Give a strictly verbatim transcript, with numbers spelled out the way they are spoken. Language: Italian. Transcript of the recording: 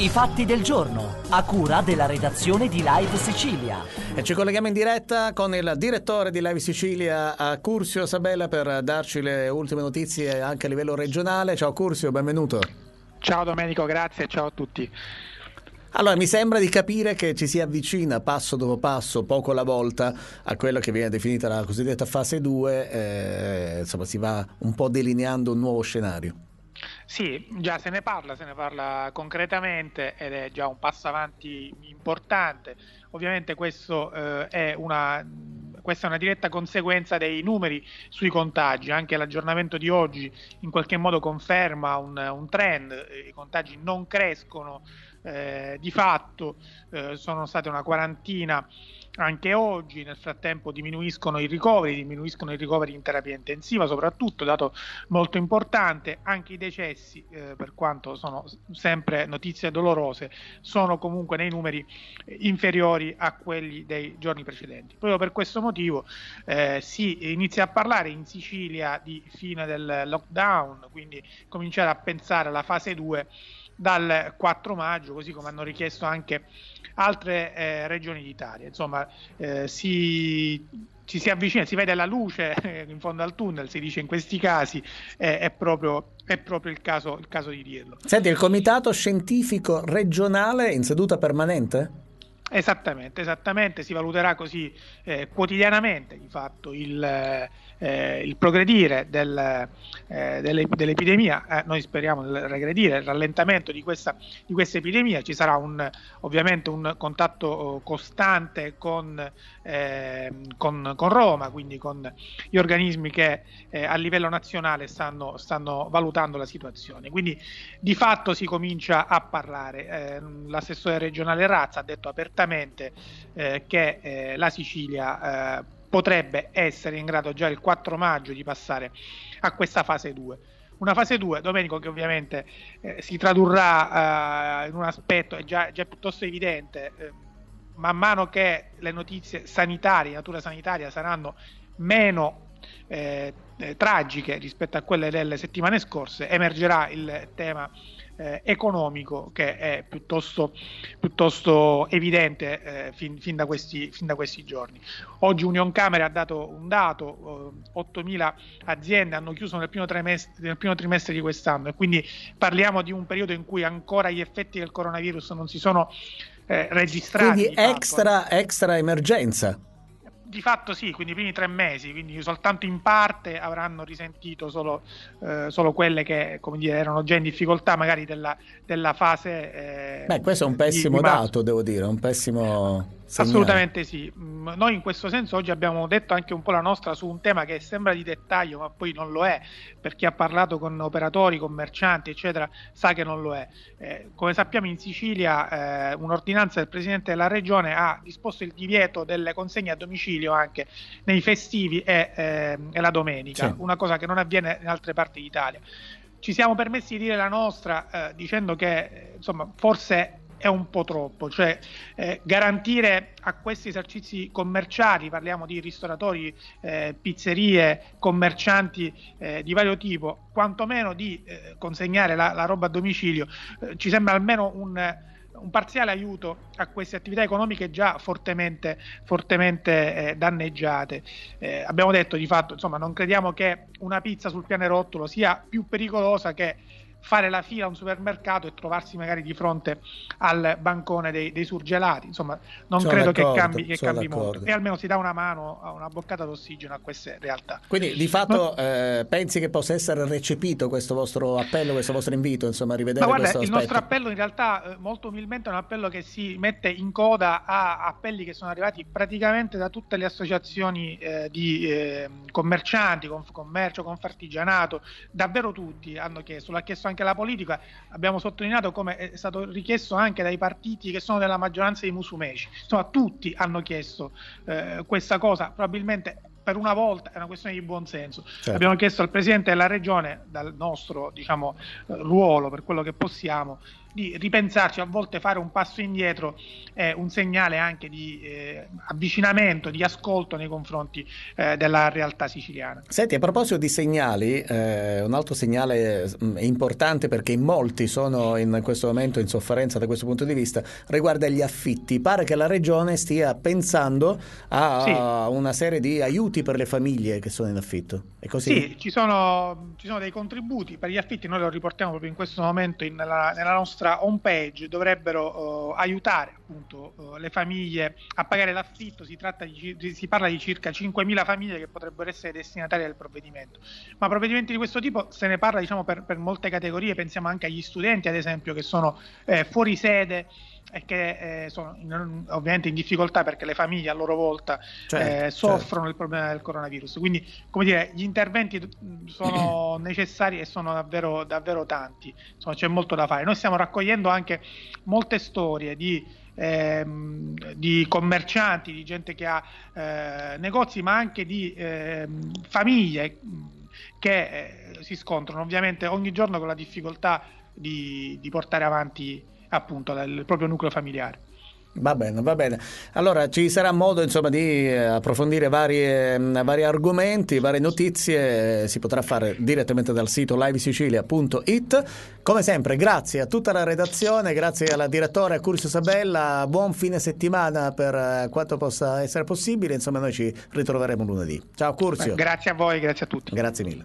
I fatti del giorno, a cura della redazione di Live Sicilia. E ci colleghiamo in diretta con il direttore di Live Sicilia, Curzio Sabella, per darci le ultime notizie anche a livello regionale. Ciao Curzio, benvenuto. Ciao Domenico, grazie, ciao a tutti. Allora, mi sembra di capire che ci si avvicina passo dopo passo, poco alla volta, a quella che viene definita la cosiddetta fase due, eh, insomma si va un po' delineando un nuovo scenario. Sì, già se ne parla, se ne parla concretamente ed è già un passo avanti importante. Ovviamente questo eh, è una, questa è una diretta conseguenza dei numeri sui contagi. Anche l'aggiornamento di oggi in qualche modo conferma un, un trend, i contagi non crescono, eh, di fatto eh, sono state una quarantina anche oggi. Nel frattempo diminuiscono i ricoveri, diminuiscono i ricoveri in terapia intensiva, soprattutto, dato molto importante. Anche i decessi, eh, per quanto sono sempre notizie dolorose, sono comunque nei numeri inferiori a quelli dei giorni precedenti. Proprio per questo motivo eh, si inizia a parlare in Sicilia di fine del lockdown, quindi cominciare a pensare alla fase due dal quattro maggio, così come hanno richiesto anche altre eh, regioni d'Italia. Insomma, eh, si, ci si avvicina, si vede la luce eh, in fondo al tunnel, si dice in questi casi, eh, è proprio, è proprio il caso, il caso di dirlo. Senti, il comitato scientifico regionale in seduta permanente? Esattamente, esattamente, si valuterà così eh, quotidianamente di fatto il, eh, il progredire del, eh, delle, dell'epidemia. Eh, noi speriamo il regredire, il rallentamento di questa, di questa epidemia. Ci sarà un, ovviamente un contatto costante con, eh, con, con Roma, quindi con gli organismi che eh, a livello nazionale stanno, stanno valutando la situazione. Quindi di fatto si comincia a parlare. Eh, l'assessore regionale Razza ha detto apertamente Eh, che eh, la Sicilia eh, potrebbe essere in grado già il quattro maggio di passare a questa fase due. Una fase due, Domenico, che ovviamente eh, si tradurrà eh, in un aspetto è già, già piuttosto evidente, eh, man mano che le notizie sanitarie, natura sanitaria, saranno meno eh, eh, tragiche rispetto a quelle delle settimane scorse, emergerà il tema Eh, economico, che è piuttosto, piuttosto evidente eh, fin, fin, da questi, fin da questi giorni. Oggi Unioncamere ha dato un dato, eh, ottomila aziende hanno chiuso nel primo, trimestre, nel primo trimestre di quest'anno, e quindi parliamo di un periodo in cui ancora gli effetti del coronavirus non si sono eh, registrati. Quindi extra, extra emergenza. Di fatto sì, quindi i primi tre mesi, quindi soltanto in parte avranno risentito solo, eh, solo quelle che, come dire, erano già in difficoltà magari della, della fase. Eh, Beh, questo è un pessimo di, di dato, devo dire, un pessimo segnale. Assolutamente sì. Noi in questo senso oggi abbiamo detto anche un po' la nostra su un tema che sembra di dettaglio, ma poi non lo è, per chi ha parlato con operatori, commercianti, eccetera, sa che non lo è. Eh, come sappiamo, in Sicilia eh, un'ordinanza del Presidente della Regione ha disposto il divieto delle consegne a domicilio anche nei festivi e, eh, e la domenica, sì. Una cosa che non avviene in altre parti d'Italia. Ci siamo permessi di dire la nostra eh, dicendo che eh, insomma forse è un po' troppo, cioè eh, garantire a questi esercizi commerciali, parliamo di ristoratori, eh, pizzerie, commercianti eh, di vario tipo, quantomeno di eh, consegnare la, la roba a domicilio, eh, ci sembra almeno un, un parziale aiuto a queste attività economiche già fortemente, fortemente eh, danneggiate. Eh, abbiamo detto di fatto, insomma, non crediamo che una pizza sul pianerottolo sia più pericolosa che fare la fila a un supermercato e trovarsi magari di fronte al bancone dei, dei surgelati. Insomma, non sono credo che cambi, che cambi molto, e almeno si dà una mano, una boccata d'ossigeno a queste realtà. Quindi di fatto no? eh, pensi che possa essere recepito questo vostro appello, questo vostro invito, insomma, a rivedere Ma guarda, questo il aspetto? nostro appello in realtà eh, molto umilmente è un appello che si mette in coda a appelli che sono arrivati praticamente da tutte le associazioni eh, di eh, commercianti, Confcommercio, Confartigianato, davvero tutti hanno chiesto, l'ha chiesto anche la politica. Abbiamo sottolineato come è stato richiesto anche dai partiti che sono della maggioranza dei musumeci. Insomma, tutti hanno chiesto eh, questa cosa, probabilmente per una volta è una questione di buonsenso. Certo. Abbiamo chiesto al Presidente della Regione, dal nostro diciamo ruolo, per quello che possiamo, di ripensarci, a volte fare un passo indietro è un segnale anche di eh, avvicinamento, di ascolto nei confronti eh, della realtà siciliana. Senti, a proposito di segnali, eh, un altro segnale mh, importante, perché in molti sono in questo momento in sofferenza da questo punto di vista, riguarda gli affitti. Pare che la Regione stia pensando a sì. una serie di aiuti per le famiglie che sono in affitto. È così? Sì, ci sono, ci sono dei contributi per gli affitti, noi lo riportiamo proprio in questo momento in, nella, nella nostra home page, dovrebbero uh, aiutare appunto uh, le famiglie a pagare l'affitto. Si tratta di, si parla di circa cinquemila famiglie che potrebbero essere destinatarie del provvedimento, ma provvedimenti di questo tipo se ne parla, diciamo, per, per molte categorie. Pensiamo anche agli studenti, ad esempio, che sono eh, fuori sede e che eh, sono in, ovviamente in difficoltà perché le famiglie a loro volta certo, eh, soffrono certo. il problema del coronavirus. Quindi, come dire, gli interventi sono necessari e sono davvero, davvero tanti. Insomma, c'è molto da fare. Noi stiamo raccogliendo anche molte storie di Ehm, di commercianti, di gente che ha eh, negozi, ma anche di eh, famiglie che eh, si scontrano ovviamente ogni giorno con la difficoltà di, di portare avanti appunto il proprio nucleo familiare. Va bene, va bene. Allora ci sarà modo insomma di approfondire vari, vari argomenti, varie notizie, si potrà fare direttamente dal sito live sicilia punto it. Come sempre grazie a tutta la redazione, grazie alla direttore, a Curzio Sabella, buon fine settimana per quanto possa essere possibile, insomma noi ci ritroveremo lunedì. Ciao Curzio. Grazie a voi, grazie a tutti. Grazie mille.